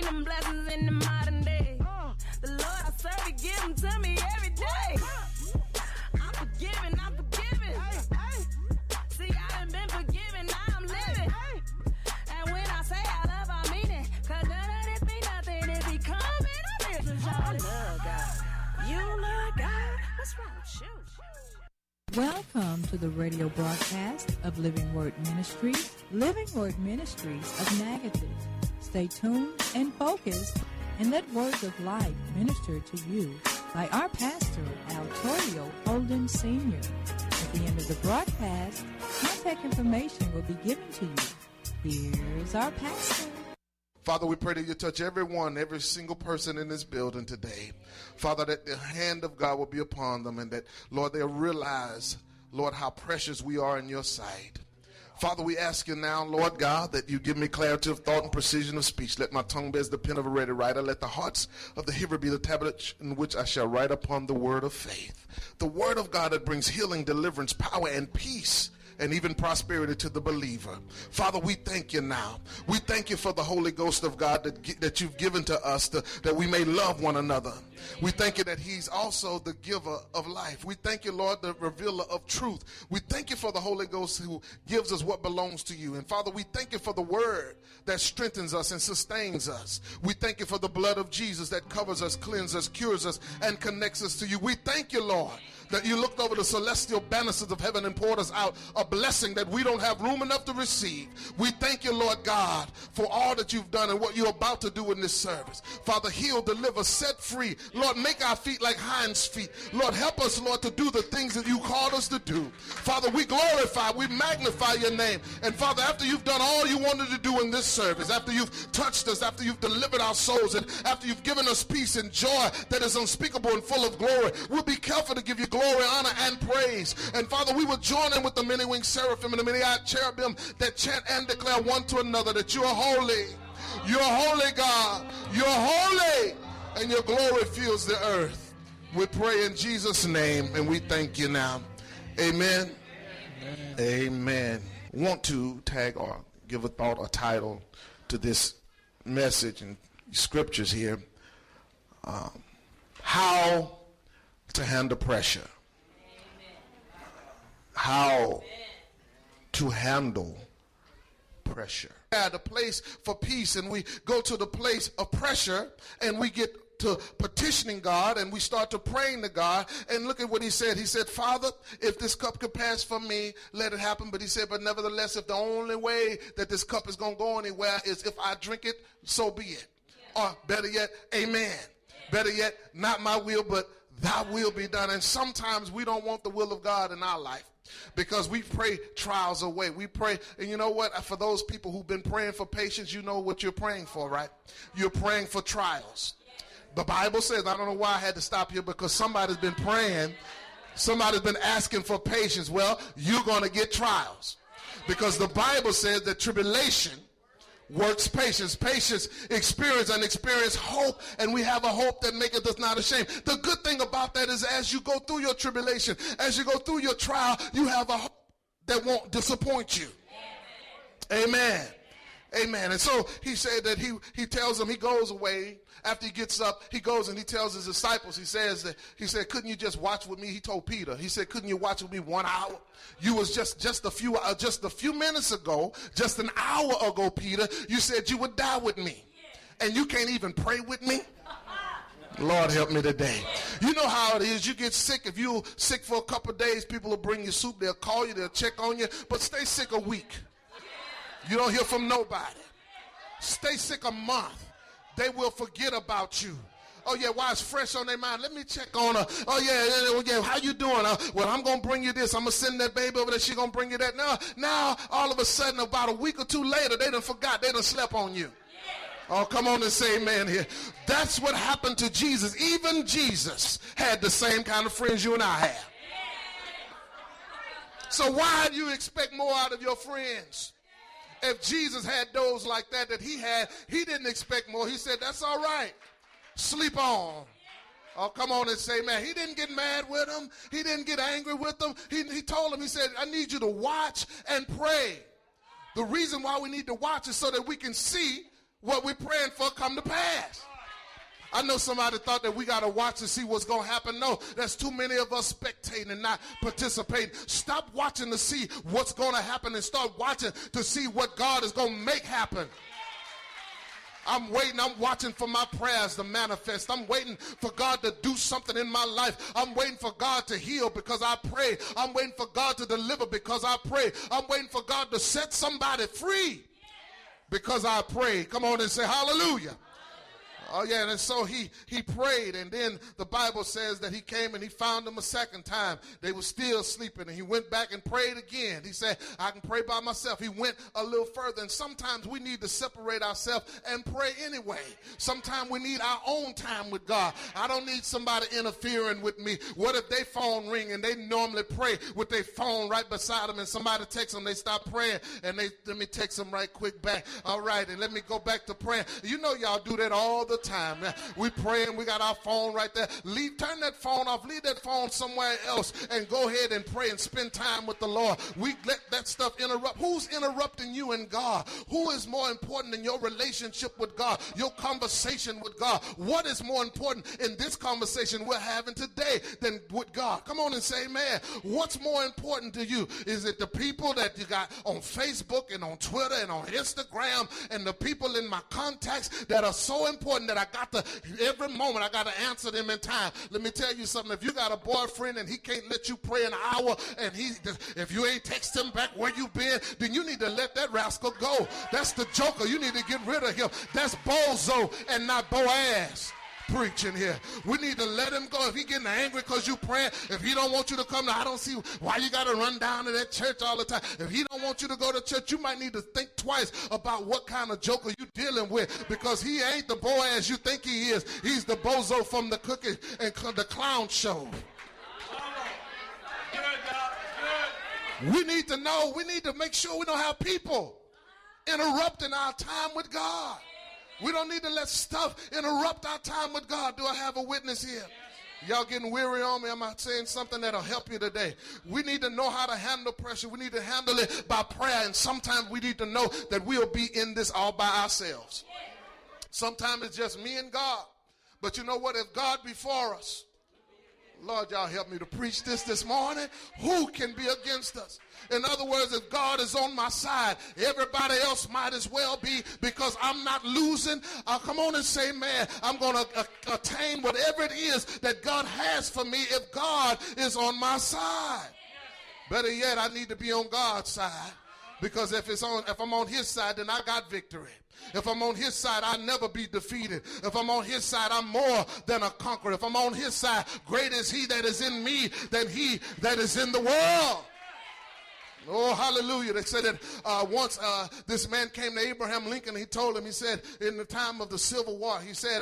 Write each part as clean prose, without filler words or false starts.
them blessings in the modern day. The Lord I serve, He give them to me every day. I'm forgiven, I'm forgiven. See, I done been forgiven, now I'm living. And when I say I love, I mean it. Cause none of this be nothing if He come in a business. I love God. You love God. What's wrong with you? Welcome to the radio broadcast of Living Word Ministries, Living Word Ministries of Natchitoches. Stay tuned and focused and let words of life minister to you by our pastor, Altorio Holden Sr. At the end of the broadcast, contact information will be given to you. Here's our pastor. Father, we pray that you touch everyone, every single person in this building today. Father, that the hand of God will be upon them and that, Lord, they'll realize, Lord, how precious we are in your sight. Father, we ask you now, Lord God, that you give me clarity of thought and precision of speech. Let my tongue be as the pen of a ready writer. Let the hearts of the hearer be the tablet in which I shall write upon the word of faith. The word of God that brings healing, deliverance, power, and peace, and even prosperity to the believer. Father, we thank you now. We thank you for the Holy Ghost of God that you've given to us that we may love one another. We thank you that he's also the giver of life. We thank you, Lord, the revealer of truth. We thank you for the Holy Ghost who gives us what belongs to you. And Father, we thank you for the word that strengthens us and sustains us. We thank you for the blood of Jesus that covers us, cleanses us, cures us, and connects us to you. We thank you, Lord, that you looked over the celestial banisters of heaven and poured us out a blessing that we don't have room enough to receive. We thank you, Lord God, for all that you've done and what you're about to do in this service. Father, heal, deliver, set free. Lord, make our feet like hinds feet. Lord, help us, Lord, to do the things that you called us to do. Father, we glorify, we magnify your name. And Father, after you've done all you wanted to do in this service, after you've touched us, after you've delivered our souls, and after you've given us peace and joy that is unspeakable and full of glory, we'll be careful to give you glory, honor, and praise. And Father, we will join in with the many-winged seraphim and the many-eyed cherubim that chant and declare one to another that you are holy. You're holy, God. You're holy. And your glory fills the earth. We pray in Jesus' name, and we thank you now. Amen. Amen. Amen. Want to tag or give a thought or title to this message and scriptures here. How to handle pressure. How to handle pressure. At a place for peace, and we go to the place of pressure, and we get to petitioning God, and we start to praying to God. And look at what he said. He said, Father, if this cup could pass from me, let it happen. But he said, but nevertheless, if the only way that this cup is going to go anywhere is if I drink it, so be it. Yeah. Or better yet, amen. Yeah. Better yet, not my will, but thy will be done. And sometimes we don't want the will of God in our life, because we pray trials away. We pray, and you know what? For those people who've been praying for patience, you know what you're praying for, right? You're praying for trials. The Bible says, I don't know why I had to stop here, because somebody's been praying, somebody's been asking for patience. Well, you're going to get trials, because the Bible says that tribulation works patience. Patience experience hope, and we have a hope that maketh us not ashamed. The good thing about that is as you go through your tribulation, as you go through your trial, you have a hope that won't disappoint you. Amen. Amen. And so he said that he tells them, he goes away. After he gets up, he goes and he tells his disciples, he said, couldn't you just watch with me? He told Peter, he said, couldn't you watch with me 1 hour? You was just a few minutes ago, just an hour ago, Peter, you said you would die with me. And you can't even pray with me? Lord, help me today. You know how it is. You get sick. If you're sick for a couple of days, people will bring you soup. They'll call you. They'll check on you. But stay sick a week. You don't hear from nobody. Stay sick a month. They will forget about you. Oh, yeah, why it's fresh on their mind. Let me check on her. Oh, yeah, how you doing? Well, I'm going to bring you this. I'm going to send that baby over there. She's going to bring you that. Now, all of a sudden, about a week or two later, they done forgot. They done slept on you. Oh, come on and say amen here. That's what happened to Jesus. Even Jesus had the same kind of friends you and I have. So why do you expect more out of your friends? If Jesus had those like that he had, he didn't expect more. He said, that's all right. Sleep on. Oh, come on and say, man, he didn't get mad with them. He didn't get angry with them. He told them, he said, I need you to watch and pray. The reason why we need to watch is so that we can see what we're praying for come to pass. I know somebody thought that we got to watch to see what's going to happen. No, there's too many of us spectating and not participating. Stop watching to see what's going to happen and start watching to see what God is going to make happen. I'm waiting. I'm watching for my prayers to manifest. I'm waiting for God to do something in my life. I'm waiting for God to heal because I pray. I'm waiting for God to deliver because I pray. I'm waiting for God to set somebody free because I pray. Come on and say hallelujah. Oh, yeah, and so he prayed, and then the Bible says that he came and he found them a second time. They were still sleeping, and he went back and prayed again. He said, I can pray by myself. He went a little further, and sometimes we need to separate ourselves and pray anyway. Sometimes we need our own time with God. I don't need somebody interfering with me. What if their phone ring, and they normally pray with their phone right beside them, and somebody texts them, they stop praying, and let me text them right quick back. All right, and let me go back to praying. You know y'all do that all the time. We praying, we got our phone right there. Turn that phone off, leave that phone somewhere else, and go ahead and pray and spend time with the Lord. We let that stuff interrupt. Who's interrupting you and God? Who is more important in your relationship with God, your conversation with God? What is more important in this conversation we're having today than with God? Come on and say amen. What's more important to you? Is it the people that you got on Facebook and on Twitter and on Instagram and the people in my contacts that are so important that I got to, every moment I got to answer them in time? Let me tell you something. If you got a boyfriend and he can't let you pray an hour, and if you ain't text him back where you been, then you need to let that rascal go. That's the joker. You need to get rid of him. That's Bozo and not Boaz preaching here. We need to let him go. If he getting angry because you praying, if he don't want you to come, I don't see why you got to run down to that church all the time. If he don't want you to go to church, you might need to think twice about what kind of joker you dealing with, because he ain't the Boaz you think he is. He's the Bozo from the cookie and the clown show. We need to know. We need to make sure we don't have people interrupting our time with God. We don't need to let stuff interrupt our time with God. Do I have a witness here? Y'all getting weary on me? Am I saying something that'll help you today? We need to know how to handle pressure. We need to handle it by prayer. And sometimes we need to know that we'll be in this all by ourselves. Sometimes it's just me and God. But you know what? If God be for us, Lord, y'all help me to preach this morning. Who can be against us? In other words, if God is on my side, everybody else might as well be, because I'm not losing. Come on and say, man, I'm going to attain whatever it is that God has for me if God is on my side. Better yet, I need to be on God's side, because if I'm on his side, then I got victory. If I'm on his side, I'll never be defeated. If I'm on his side, I'm more than a conqueror. If I'm on his side, great is he that is in me than he that is in the world. Oh, hallelujah. They said that once this man came to Abraham Lincoln. He told him, he said, in the time of the Civil War, he said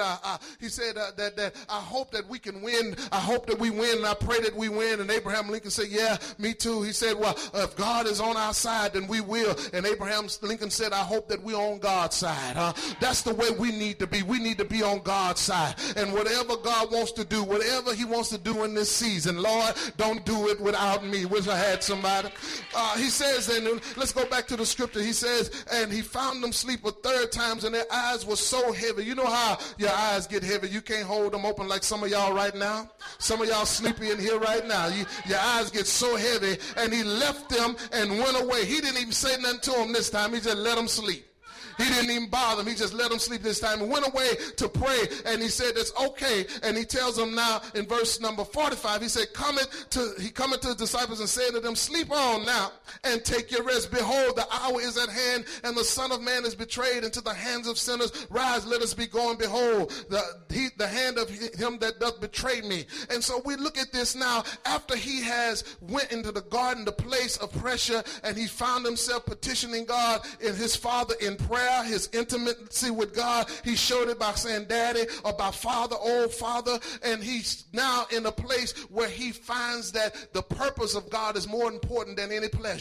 that I hope that we can win. I hope that we win, and I pray that we win. And Abraham Lincoln said, yeah, me too. He said, well, if God is on our side, then we will. And Abraham Lincoln said, I hope that we're on God's side. That's the way we need to be. We need to be on God's side. And whatever God wants to do, whatever he wants to do in this season, Lord, don't do it without me. Wish I had somebody. He says, and let's go back to the scripture. He says, and he found them sleep a third time, and their eyes were so heavy. You know how your eyes get heavy? You can't hold them open like some of y'all right now. Some of y'all sleepy in here right now. Your eyes get so heavy, and he left them and went away. He didn't even say nothing to them this time. He just let them sleep. He didn't even bother them. He just let them sleep this time and went away to pray. And he said, it's okay. And he tells them now in verse number 45, he said, he cometh to the disciples and said to them, sleep on now and take your rest. Behold, the hour is at hand, and the Son of Man is betrayed into the hands of sinners. Rise, let us be going. Behold, the hand of him that doth betray me. And so we look at this now after he has went into the garden, the place of pressure, and he found himself petitioning God and his Father in prayer. His intimacy with God, he showed it by saying daddy or by father, old father, and he's now in a place where he finds that the purpose of God is more important than any pleasure.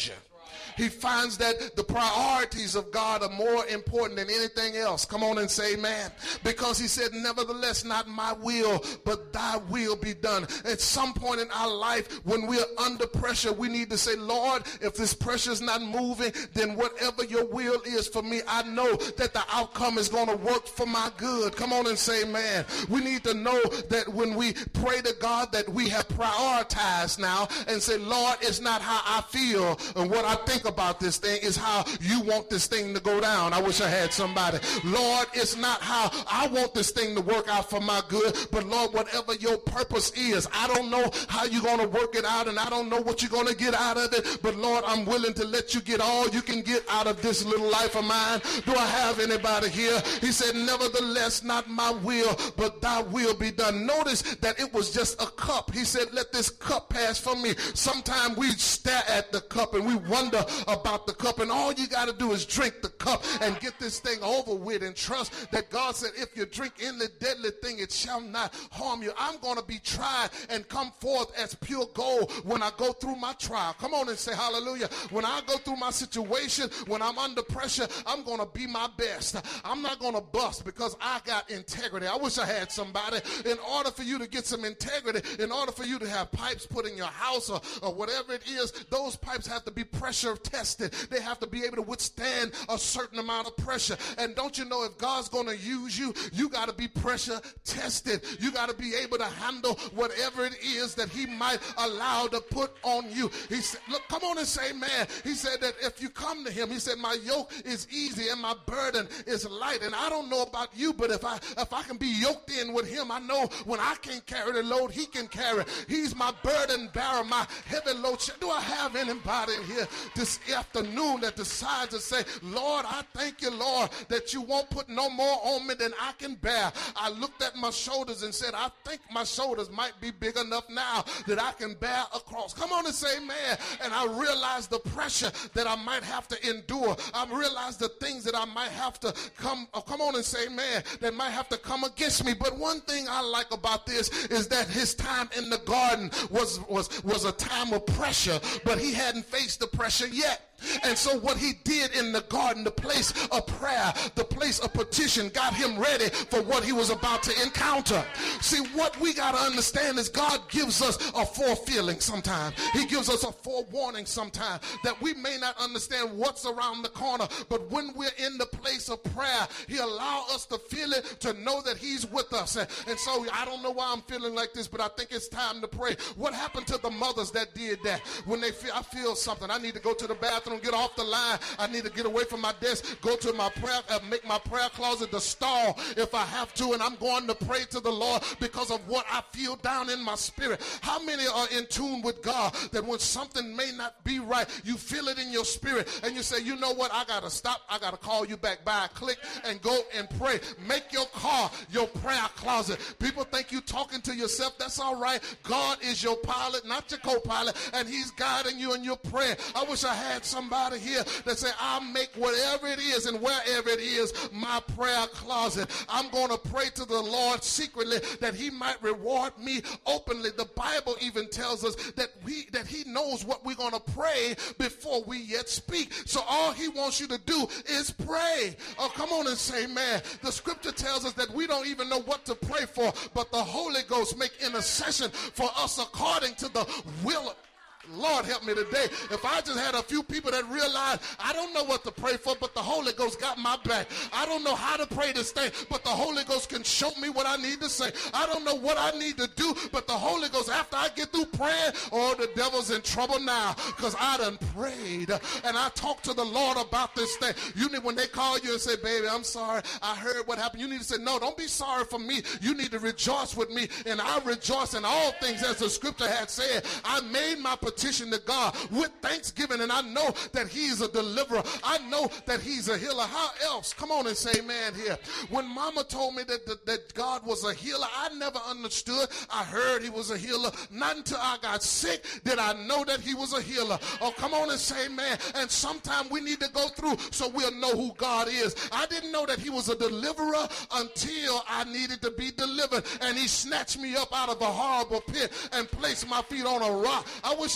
He finds that the priorities of God are more important than anything else. Come on and say amen. Because he said, nevertheless, not my will, but thy will be done. At some point in our life, when we're under pressure, we need to say, Lord, if this pressure is not moving, then whatever your will is for me, I know that the outcome is going to work for my good. Come on and say amen. We need to know that when we pray to God that we have prioritized now and say, Lord, it's not how I feel and what I think about this thing, is how you want this thing to go down. I wish I had somebody. Lord, it's not how I want this thing to work out for my good, but Lord, whatever your purpose is, I don't know how you're going to work it out, and I don't know what you're going to get out of it, but Lord, I'm willing to let you get all you can get out of this little life of mine. Do I have anybody here? He said, nevertheless, not my will, but thy will be done. Notice that it was just a cup. He said, let this cup pass from me. Sometimes we stare at the cup and we wonder about the cup, and all you got to do is drink the cup and get this thing over with, and trust that God said, if you drink in the deadly thing, it shall not harm you. I'm going to be tried and come forth as pure gold when I go through my trial. Come on and say hallelujah. When I go through my situation, when I'm under pressure, I'm going to be my best. I'm not going to bust because I got integrity. I wish I had somebody. In order for you to get some integrity, in order for you to have pipes put in your house or whatever it is, those pipes have to be pressure tested. They have to be able to withstand a certain amount of pressure. And don't you know, if God's going to use you, you got to be pressure tested. You got to be able to handle whatever it is that he might allow to put on you. He said, look, come on and say, man. He said that if you come to him, he said, my yoke is easy and my burden is light. And I don't know about you, but if I can be yoked in with him, I know when I can't carry the load, he can carry. He's my burden bearer, my heavy load. Do I have anybody in here this afternoon that decides to say, Lord, I thank you, Lord, that you won't put no more on me than I can bear. I looked at my shoulders and said, I think my shoulders might be big enough now that I can bear a cross. Come on and say, man. And I realized the pressure that I might have to endure. I realized the things that I might have to come on and say, man, that might have to come against me. But one thing I like about this is that his time in the garden was a time of pressure, but he hadn't faced the pressure yet. And so what he did in the garden, the place of prayer, the place of petition, got him ready for what he was about to encounter. See, what we got to understand is God gives us a forefeeling sometimes. He gives us a forewarning sometimes that we may not understand what's around the corner, but when we're in the place of prayer, he allows us to feel it, to know that he's with us. And so I don't know why I'm feeling like this, but I think it's time to pray. What happened to the mothers that did that? When they feel, I feel something, I need to go to the bathroom, get off the line, I need to get away from my desk, go to my prayer, make my prayer closet the stall if I have to, and I'm going to pray to the Lord because of what I feel down in my spirit. How many are in tune with God that when something may not be right, you feel it in your spirit and you say, you know what, I got to stop, I got to call you back by a click and go and pray. Make your car your prayer closet. People think you talking to yourself. That's all right. God is your pilot, not your co-pilot, and he's guiding you in your prayer. I wish I had somebody here that say, I'll make whatever it is and wherever it is my prayer closet. I'm going to pray to the Lord secretly that he might reward me openly. The Bible even tells us that he knows what we're going to pray before we yet speak. So all he wants you to do is pray. Oh, come on and say, man. The scripture tells us that we don't even know what to pray for, but the Holy Ghost make intercession for us according to the will of Lord, help me today. If I just had a few people that realize I don't know what to pray for, but the Holy Ghost got my back. I don't know how to pray this thing, but the Holy Ghost can show me what I need to say. I don't know what I need to do, but the Holy Ghost, after I get through praying, oh, the devil's in trouble now because I done prayed and I talked to the Lord about this thing. You need, when they call you and say, baby, I'm sorry, I heard what happened. You need to say, no, don't be sorry for me. You need to rejoice with me, and I rejoice in all things, as the scripture had said. I made my petition to God with thanksgiving, and I know that he's a deliverer. I know that he's a healer. How else? Come on and say amen here. When mama told me that God was a healer, I never understood. I heard he was a healer. Not until I got sick did I know that he was a healer. Oh, come on and say amen. And sometimes we need to go through so we'll know who God is. I didn't know that he was a deliverer until I needed to be delivered, and he snatched me up out of a horrible pit and placed my feet on a rock. I wish I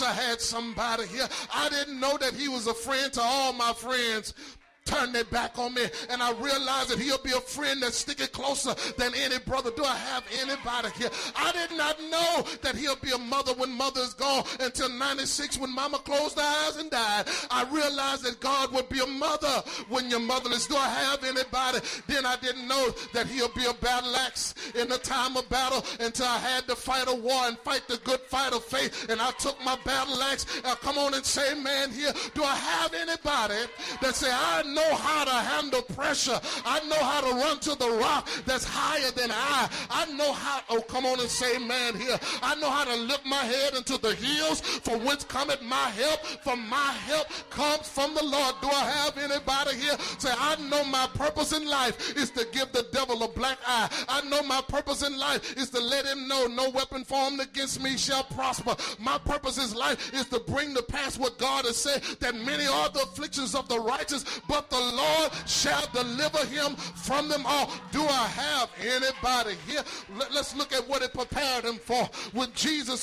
I had somebody here. I didn't know that he was a friend to all my friends. Turn their back on me, and I realize that he'll be a friend that's sticking closer than any brother. Do I have anybody here? I did not know that he'll be a mother when mother is gone until 96 when mama closed her eyes and died. I realized that God would be a mother when you're motherless. Do I have anybody? Then I didn't know that he'll be a battle axe in the time of battle until I had to fight a war and fight the good fight of faith, and I took my battle axe. Come on and say amen here. Do I have anybody that say, I know how to handle pressure. I know how to run to the rock that's higher than I know how, oh, come on and say amen here. I know how to lift my head into the hills, for whence cometh my help. For my help comes from the Lord. Do I have anybody here? Say, I know my purpose in life is to give the devil a black eye. I know my purpose in life is to let him know no weapon formed against me shall prosper. My purpose in life is to bring to pass what God has said, that many are the afflictions of the righteous, but the Lord shall deliver him from them all. Do I have anybody here? Let's look at what it prepared him for. When Jesus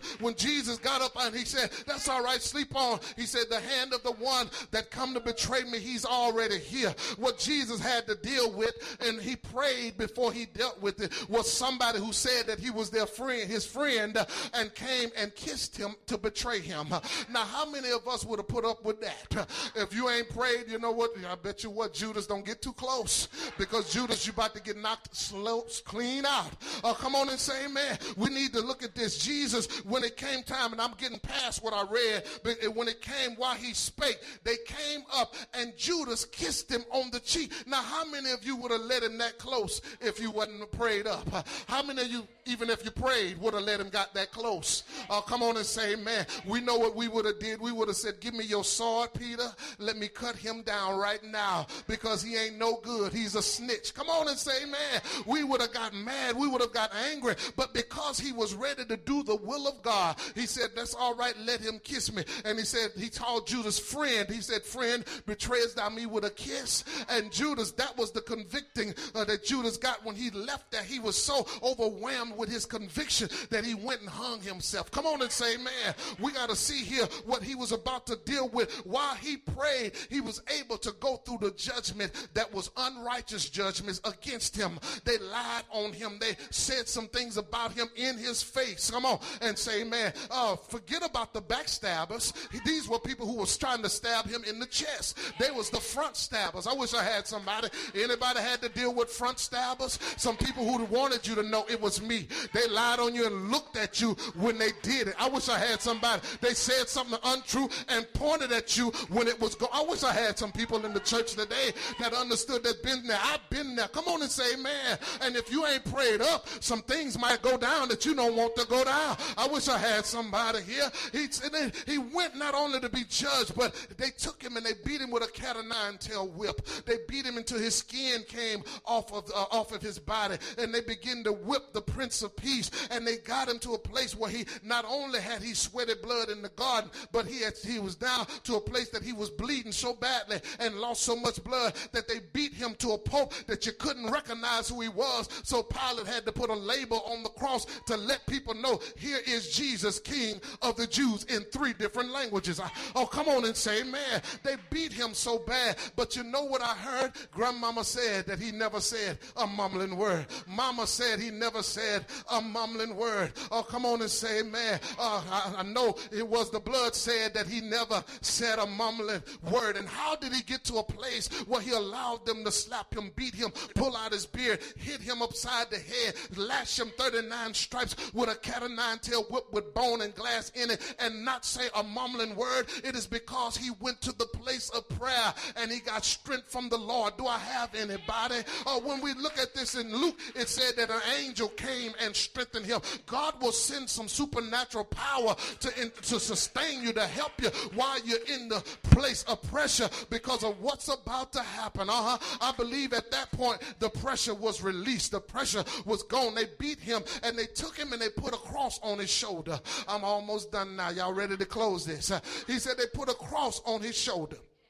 got up and he said, that's all right, sleep on. He said, the hand of the one that come to betray me, he's already here. What Jesus had to deal with, and he prayed before he dealt with it, was somebody who said that he was their friend, his friend, and came and kissed him to betray him. Now, how many of us would have put up with that? If you ain't prayed, you know what? I bet you what, Judas, don't get too close, because Judas, you about to get knocked clean out. Come on and say amen. We need to look at this. Jesus, when it came time, and I'm getting past what I read, but when it came while he spake, they came up and Judas kissed him on the cheek. Now, how many of you would have let him that close if you wasn't prayed up? How many of you, even if you prayed, would have let him got that close? Come on and say amen. We know what we would have did. We would have said, give me your sword, Peter. Let me cut him down right now, because he ain't no good. He's a snitch. Come on and say amen. We would have got mad. We would have got angry. But because he was ready to do the will of God, he said, that's all right. Let him kiss me. And he said, he called Judas friend. He said, friend, betrayest thou me with a kiss? And Judas, that was the convicting that Judas got when he left there. He was so overwhelmed with his conviction that he went and hung himself. Come on and say amen. We got to see here what he was about to deal with. While he prayed, he was able to go through the judgment that was unrighteous judgments against him. They lied on him. They said some things about him in his face. Come on and say amen. Forget about the backstabbers. These were people who was trying to stab him in the chest. They was the front stabbers. I wish I had somebody. Anybody had to deal with front stabbers? Some people who wanted you to know it was me. They lied on you and looked at you when they did it. I wish I had somebody. They said something untrue and pointed at you when it was I wish I had some people in the church today that understood that been there. I've been there. Come on and say amen. And if you ain't prayed up, some things might go down that you don't want to go down. I wish I had somebody here. He went not only to be judged, but they took him and they beat him with a cat o' nine tail whip. They beat him until his skin came off of his body, and they began to whip the Prince of Peace, and they got him to a place where he not only had he sweated blood in the garden, but he was down to a place that he was bleeding so badly and lost so much blood that they beat him to a pulp that you couldn't recognize who he was. So Pilate had to put a label on the cross to let people know, here is Jesus, King of the Jews, in 3 different languages. Oh, come on and say amen. They beat him so bad, but you know what I heard? Grandmama said that he never said a mumbling word. Mama said he never said a mumbling word. Oh, come on and say amen. I know it was the blood said that he never said a mumbling word. And how did he get to a place where he allowed them to slap him, beat him, pull out his beard, hit him upside the head, lash him 39 stripes with a cat o' nine tail whip with bone and glass in it, and not say a mumbling word? It is because he went to the place of prayer and he got strength from the Lord. Do I have anybody? When we look at this in Luke, it said that an angel came and strengthened him. God will send some supernatural power to sustain you, to help you while you're in the place of pressure because of what's about to happen. I believe at that point the pressure was released. The pressure was gone. They beat him and they took him and they put a cross on his shoulder. I'm almost done now. Y'all ready to close this? He said they put a cross on his shoulder.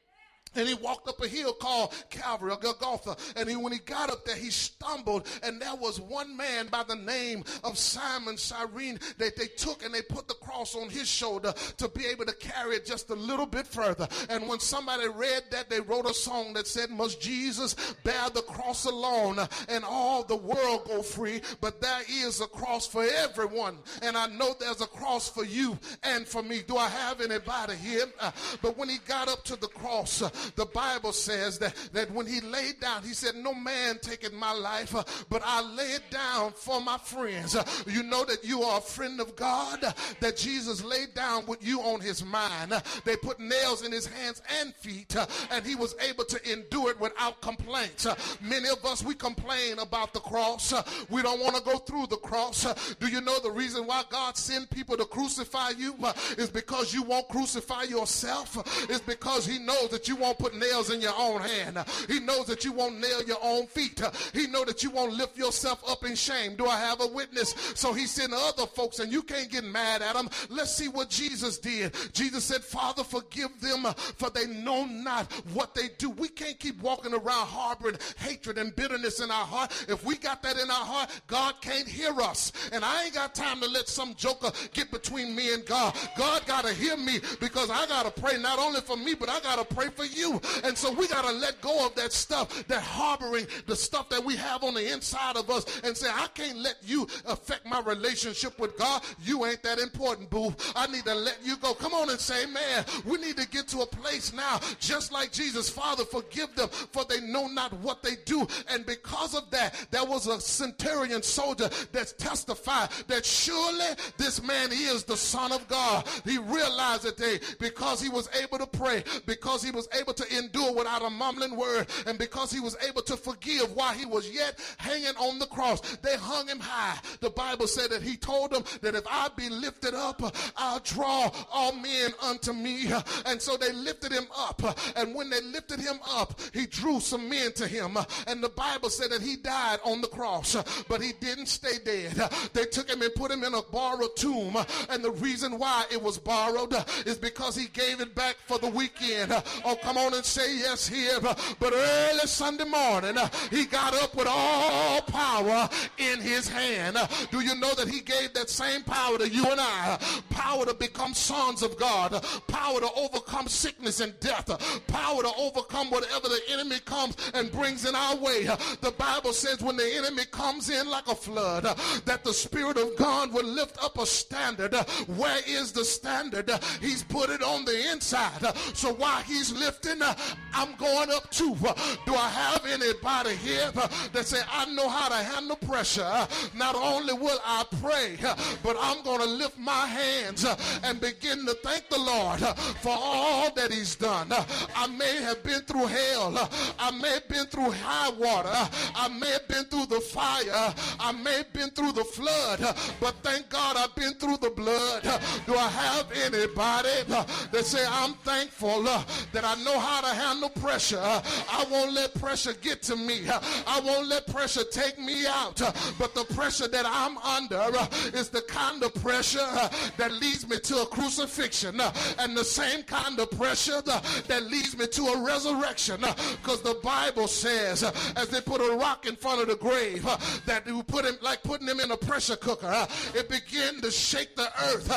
And he walked up a hill called Calvary, or Golgotha. And when he got up there, he stumbled. And there was one man by the name of Simon Cyrene that they took and they put the cross on his shoulder to be able to carry it just a little bit further. And when somebody read that, they wrote a song that said, must Jesus bear the cross alone and all the world go free? But there is a cross for everyone. And I know there's a cross for you and for me. Do I have anybody here? But when he got up to the cross, the Bible says that when he laid down, he said, no man taketh my life, but I lay it down for my friends. You know that you are a friend of God, that Jesus laid down with you on his mind. They put nails in his hands and feet, and he was able to endure it without complaints. Many of us, we complain about the cross. We don't want to go through the cross. Do you know the reason why God sent people to crucify you is because you won't crucify yourself? It's because he knows that you won't put nails in your own hand. He knows that you won't nail your own feet. He knows that you won't lift yourself up in shame. Do I have a witness? So he sent other folks, and you can't get mad at them. Let's see what Jesus did. Jesus said, Father, forgive them, for they know not what they do. We can't keep walking around harboring hatred and bitterness in our heart. If we got that in our heart, God can't hear us. And I ain't got time to let some joker get between me and God. God got to hear me, because I got to pray not only for me, but I got to pray for you. And so we got to let go of that stuff, that harboring, the stuff that we have on the inside of us, and say, I can't let you affect my relationship with God. You ain't that important, boo. I need to let you go. Come on and say, man, we need to get to a place now, just like Jesus. Father, forgive them, for they know not what they do. And because of that, there was a centurion soldier that testified that surely this man is the Son of God. He realized that because he was able to pray, because he was able to endure without a mumbling word, and because he was able to forgive while he was yet hanging on the cross, they hung him high. The Bible said that he told them that if I be lifted up, I'll draw all men unto me. And so they lifted him up, and when they lifted him up, he drew some men to him. And the Bible said that he died on the cross, but he didn't stay dead. They took him and put him in a borrowed tomb, and the reason why it was borrowed is because he gave it back for the weekend. Oh, come on and say yes here. But early Sunday morning, he got up with all power in his hand. Do you know that he gave that same power to you and I? Power to become sons of God, power to overcome sickness and death, power to overcome whatever the enemy comes and brings in our way. The Bible says when the enemy comes in like a flood, that the Spirit of God will lift up a standard. Where is the standard? He's put it on the inside. So while he's lifting, I'm going up too. Do I have anybody here that say, I know how to handle pressure? Not only will I pray, but I'm going to lift my hands and begin to thank the Lord for all that he's done. I may have been through hell. I may have been through high water. I may have been through the fire. I may have been through the flood, but thank God I've been through the blood. Do I have anybody that say, I'm thankful that I know how to handle pressure? I won't let pressure get to me. I won't let pressure take me out. But the pressure that I'm under is the kind of pressure that leads me to a crucifixion, and the same kind of pressure that leads me to a resurrection. Because the Bible says, as they put a rock in front of the grave, that you put him like putting him in a pressure cooker. It began to shake the earth.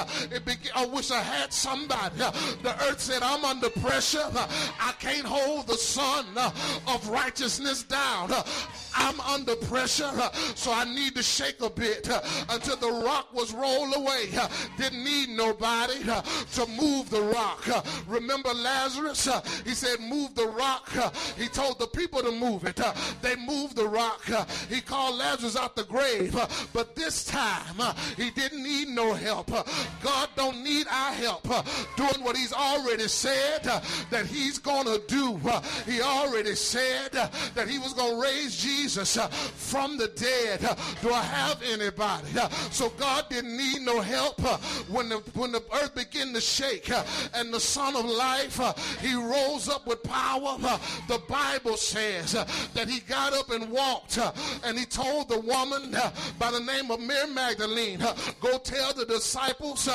I wish I had somebody. The earth said, I'm under pressure. I can't hold the sun of righteousness down. I'm under pressure, so I need to shake a bit until the rock was rolled away. Didn't need nobody to move the rock. Remember Lazarus? He said, move the rock. He told the people to move it. They moved the rock. He called Lazarus out the grave, but this time he didn't need no help. God don't need our help doing what he's already said that he's going to do. He already said that he was going to raise Jesus from the dead. Do I have anybody? So God didn't need no help when the earth began to shake and the Son of Life, he rose up with power. The Bible says that he got up and walked, and he told the woman by the name of Mary Magdalene, go tell the disciples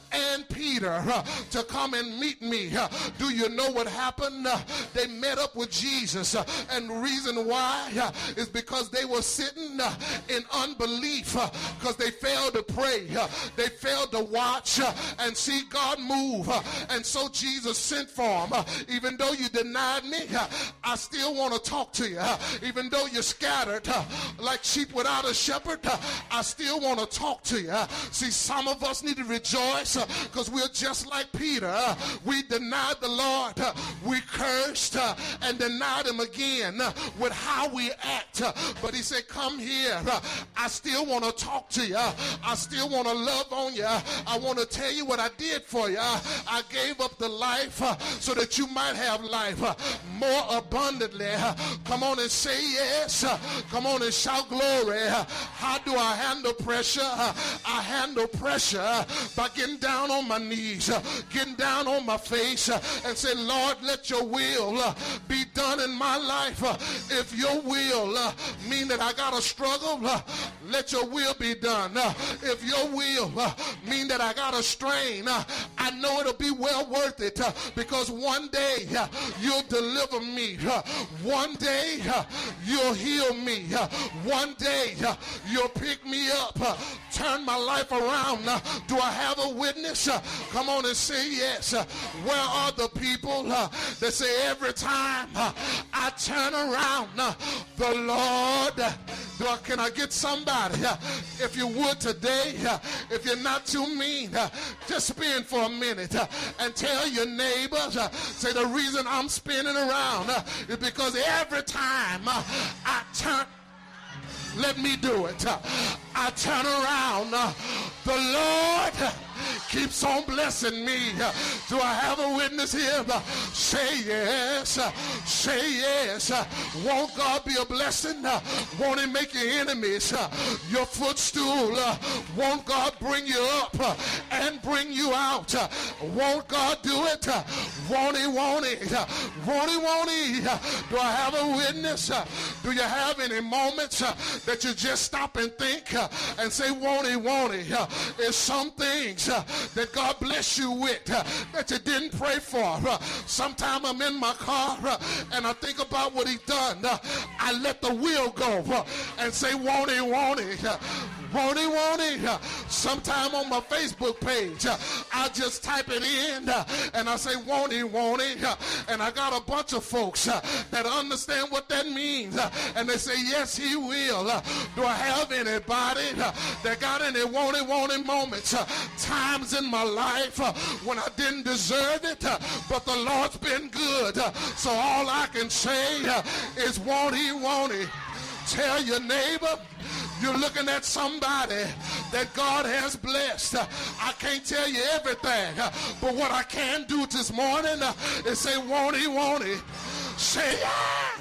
and Peter to come and meet me. Do you know what happened? They met up with Jesus, and the reason why is because they were sitting in unbelief, because they failed to pray, they failed to watch and see God move. And so Jesus sent for them. Even though you denied me, I still want to talk to you. Even though you're scattered like sheep without a shepherd, I still want to talk to you. See, some of us need to rejoice because we're just like Peter. We denied the Lord. We cursed and denied him again with how we act. But he said, come here. I still want to talk to you. I still want to love on you. I want to tell you what I did for you. I gave up the life so that you might have life more abundantly. Come on and say yes. Come on and shout glory. How do I handle pressure? I handle pressure by getting down on my knees, getting down on my face and say, Lord, let your will be done in my life. If your will mean that I got to struggle, let your will be done. If your will mean that I got to strain, I know it'll be well worth it because one day you'll deliver me. One day you'll heal me. One day you'll pick me up, turn my life around. Do I have a witness? Come on and say yes. Where are the people that say every time I turn around, the Lord, can I get somebody? If you would today, if you're not too mean, just spin for a minute and tell your neighbors, say the reason I'm spinning around is because every time I turn, let me do it. I turn around, the Lord keeps on blessing me. Do I have a witness here? Say yes. Say yes. Won't God be a blessing? Won't he make your enemies your footstool? Won't God bring you up and bring you out? Won't God do it? Won't he? Won't he? Won't he? Won't he? Do I have a witness? Do you have any moments that you just stop and think and say, won't he? Won't he? It's some things that God bless you with that you didn't pray for. Sometime I'm in my car and I think about what he done. I let the wheel go and say, won't he? Won't he? Won't he? Won't he? Sometime on my Facebook page, I just type it in and I say, won't he? Won't he? And I got a bunch of folks that understand what that means. And they say, yes, he will. Do I have anybody that got any won't he moments? Times in my life when I didn't deserve it, but the Lord's been good. So all I can say is, won't he? Won't he? Tell your neighbor, you're looking at somebody that God has blessed. I can't tell you everything, but what I can do this morning is say, won't he? Won't he? Say yeah.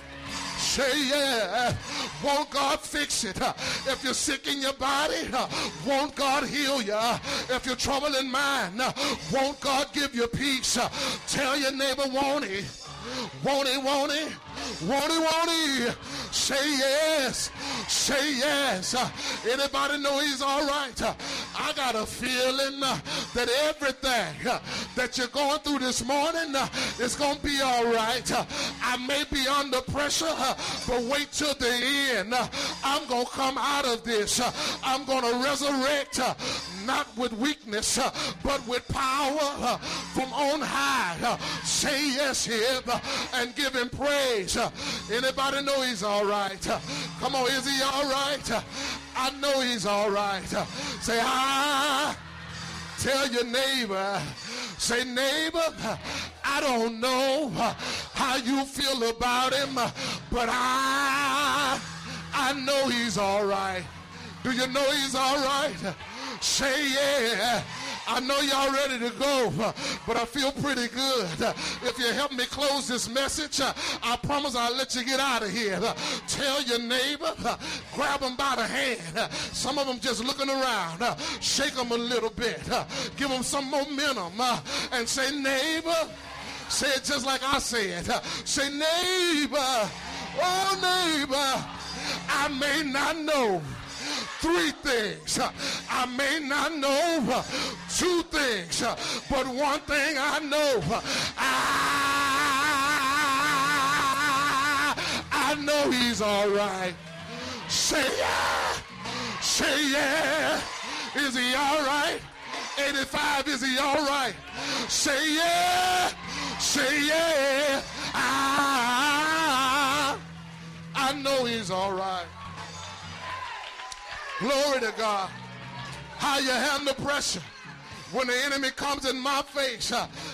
Say yeah. Won't God fix it? If you're sick in your body, won't God heal you? If you're troubled in mind, won't God give you peace? Tell your neighbor, won't he? Won't he? Won't he? Won't he? Won't he? Say yes. Say yes. Anybody know he's all right? I got a feeling that everything that you're going through this morning is going to be all right. I may be under pressure, but wait till the end. I'm going to come out of this. I'm going to resurrect, not with weakness, but with power from on high. Say yes here and give him praise. Anybody know he's all right? Come on, is he all right? I know he's all right. Say, tell your neighbor, say, neighbor, I don't know how you feel about him, but I know he's all right. Do you know he's all right? Say yeah. I know y'all ready to go, but I feel pretty good. If you help me close this message, I promise I'll let you get out of here. Tell your neighbor, grab them by the hand. Some of them just looking around. Shake them a little bit. Give them some momentum and say, neighbor. Say it just like I said. Say, neighbor. Oh, neighbor. I may not know 3 things. I may not know two things, but one thing I know. I know he's all right. Say yeah. Say yeah. Is he all right? 85, is he all right? Say yeah. Say yeah. I know he's all right. Glory to God. How you handle pressure. When the enemy comes in my face,